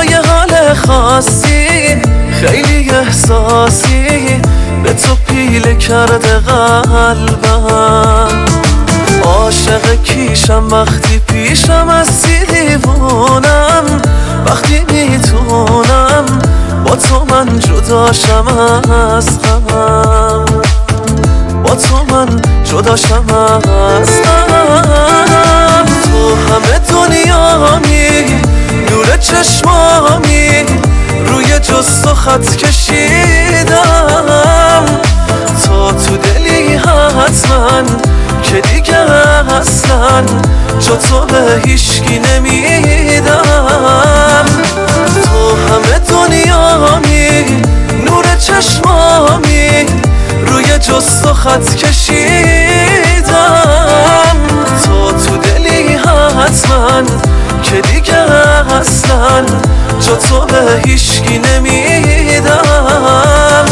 یه حال خاصی، خیلی احساسی، به تو پیله کرده قلبم. عاشق کیشم وقتی پیشم هستی، دیوونم وقتی میتونم با تو من جداشم از غم، با تو من جداشم از غم. تو همه دنیامی، نور چشمامی، روی جست و خط کشیدم. تو دلی حتما که دیگه اصلا جا تو به هیشکی نمیدم. تو همه دنیامی، نور چشمامی، روی جست و خط کشیدم. تو دلی حتما که دیگه اصلا جا تو به هیشکی نمیدم.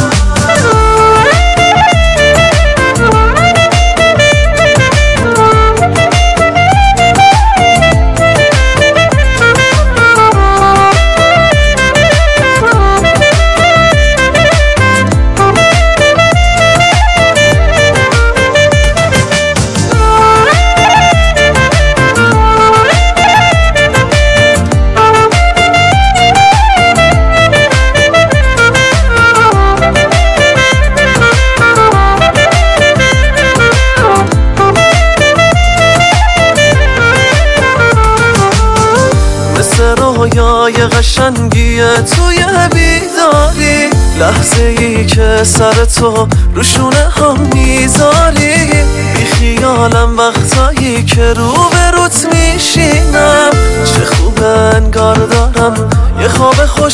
رویای قشنگیه توی بیداری، لحظه ای که سر تو روشونه هم میذاری. بی خیالم وقتایی که رو به روت میشینم، چه خوب انگار دارم یه خواب خوش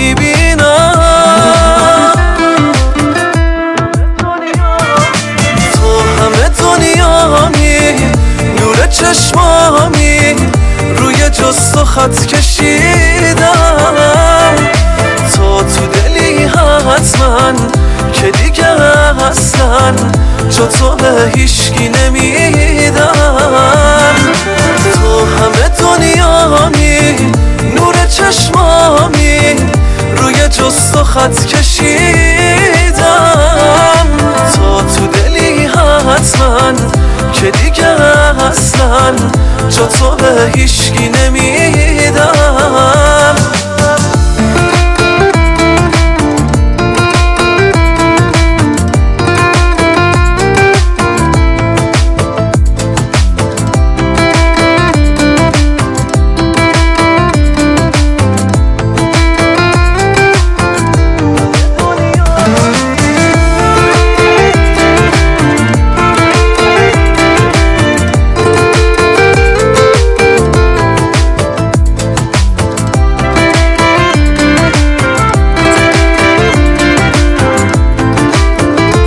میبینم. تو همه دنیامی، نور چشمامی، روی جست و خط کشیدم. تو دلی حتما که دیگه اصلا جا تو به هیشکی نمیدم. تو همه دنیامی، نور چشمامی، روی جست و خط کشیدم. تو دلی حتما که دیگه اصلا جا تو به هیشکی نمیدم.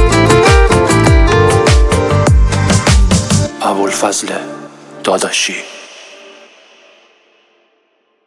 ابوالفضل داداشی.